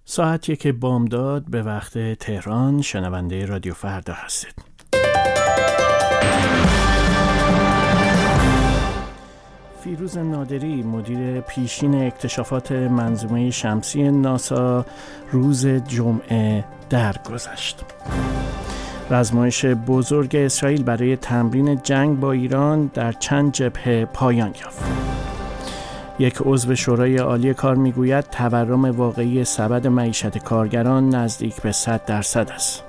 ساعت 1 بامداد به وقت تهران. شنونده رادیو فردا هستید. فیروز نادری، مدیر پیشین اکتشافات منظومه شمسی ناسا، روز جمعه درگذشت. رزمایش بزرگ اسرائیل برای تمرین جنگ با ایران در چند جبهه پایان یافت. یک عضو شورای عالی کار میگوید تورم واقعی سبد معیشت کارگران نزدیک به 100% است.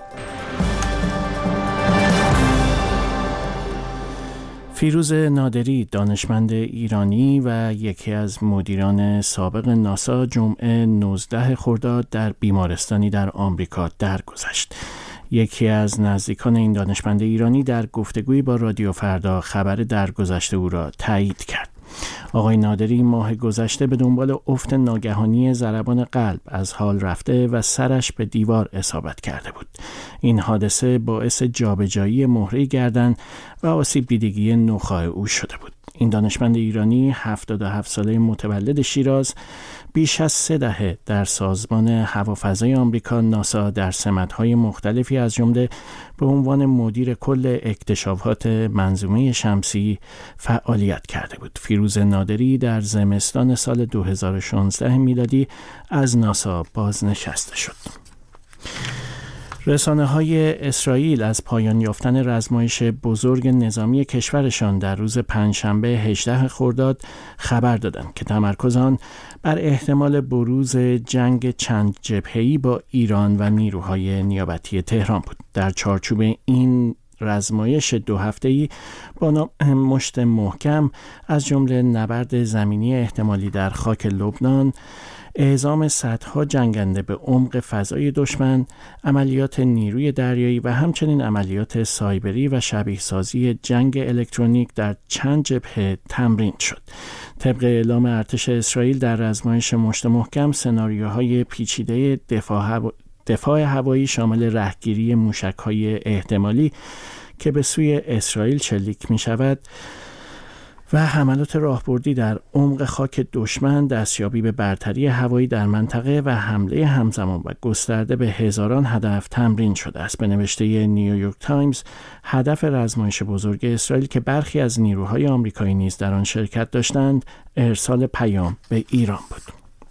فیروز نادری، دانشمند ایرانی و یکی از مدیران سابق ناسا، جمعه 19 خرداد در بیمارستانی در آمریکا درگذشت. یکی از نزدیکان این دانشمند ایرانی در گفتگویی با رادیو فردا خبر درگذشت او را تایید کرد. آقای نادری ماه گذشته به دنبال افت ناگهانی ضربان قلب از حال رفته و سرش به دیوار اصابت کرده بود. این حادثه باعث جابجایی مهره گردن و آسیب دیدگی نخاع او شده بود. این دانشمند ایرانی 77 ساله متولد شیراز، بیش از 3 دهه در سازمان هوافضای آمریکا ناسا در سمت‌های مختلفی از جمله به عنوان مدیر کل اکتشافات منظومه شمسی فعالیت کرده بود. فیروز نادری در زمستان سال 2016 میلادی از ناسا بازنشسته شد. رسانه‌های اسرائیل از پایان یافتن رزمایش بزرگ نظامی کشورشان در روز پنجشنبه 18 خرداد خبر دادند که تمرکز آن بر احتمال بروز جنگ چند جبهه‌ای با ایران و نیروهای نیابتی تهران بود. در چارچوب این رزمایش 2 هفته‌ای با مشت محکم از جمله نبرد زمینی احتمالی در خاک لبنان، اعزام صدها جنگنده به عمق فضای دشمن، عملیات نیروی دریایی و همچنین عملیات سایبری و شبیه سازی جنگ الکترونیک در چند جبهه تمرین شد. طبق اعلام ارتش اسرائیل در رزمایش مشت محکم، سناریوهای پیچیده دفاع هوایی شامل رهگیری موشک‌های احتمالی که به سوی اسرائیل شلیک می‌شود و حملات راهبردی در عمق خاک دشمن، دستیابی به برتری هوایی در منطقه و حمله همزمان و گسترده به هزاران هدف تمرین شده است. به نوشته نیویورک تایمز، هدف رزمایش بزرگ اسرائیل که برخی از نیروهای آمریکایی نیز در آن شرکت داشتند، ارسال پیام به ایران بود.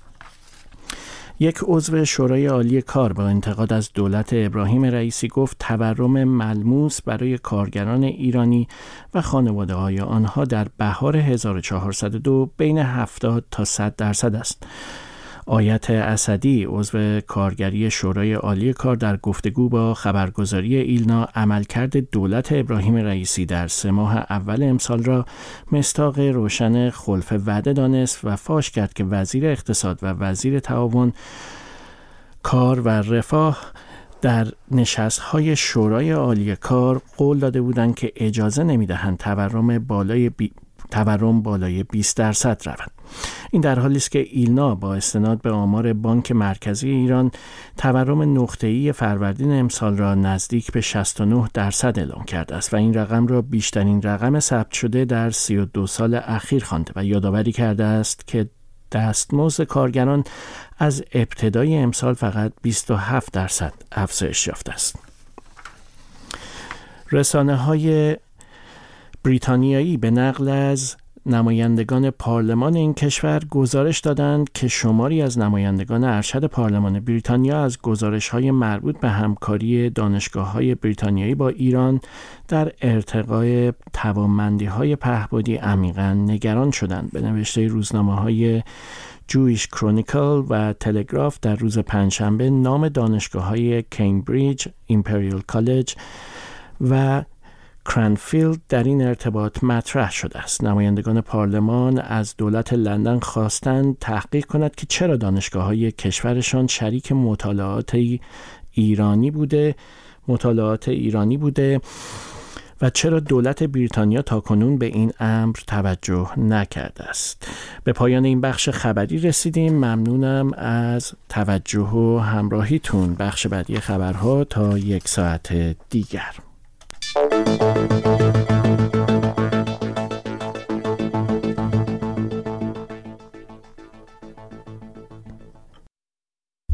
یک عضو شورای عالی کار با انتقاد از دولت ابراهیم رئیسی گفت تورم ملموس برای کارگران ایرانی و خانواده‌های آنها در بهار 1402 بین 70 تا 100% است. آیت اسدی، عضو کارگری شورای عالی کار، در گفتگو با خبرگزاری ایلنا عملکرد دولت ابراهیم رئیسی در 3 ماه اول امسال را مصداق روشن خلف وعده دانست و فاش کرد که وزیر اقتصاد و وزیر تعاون کار و رفاه در نشست‌های شورای عالی کار قول داده بودند که اجازه نمی‌دهند تورم بالای 20% رود. این در حالی است که ایلنا با استناد به آمار بانک مرکزی ایران تورم نقطه‌ای فروردین امسال را نزدیک به 69% اعلام کرده است و این رقم را بیشترین رقم ثبت شده در 32 سال اخیر خوانده و یادآوری کرده است که دستمزد کارگران از ابتدای امسال فقط 27% افزایش یافته است. رسانه‌های بریتانیایی به نقل از نمایندگان پارلمان این کشور گزارش دادند که شماری از نمایندگان ارشد پارلمان بریتانیا از گزارش‌های مربوط به همکاری دانشگاه‌های بریتانیایی با ایران در ارتقای توانمندی‌های پهپادی عمیقاً نگران شدند. به نوشته روزنامه‌های جویش کرونیکل و تلگراف در روز پنجشنبه نام دانشگاه‌های کمبریج، ایمپریال کالج و کرنفیلد در این ارتباط مطرح شده است. نمایندگان پارلمان از دولت لندن خواستند تحقیق کند که چرا دانشگاه‌های کشورشان شریک مطالعات ایرانی بوده و چرا دولت بریتانیا تاکنون به این امر توجه نکرده است. به پایان این بخش خبری رسیدیم. ممنونم از توجه و همراهیتون. بخش بعدی خبرها تا 1 ساعت دیگر.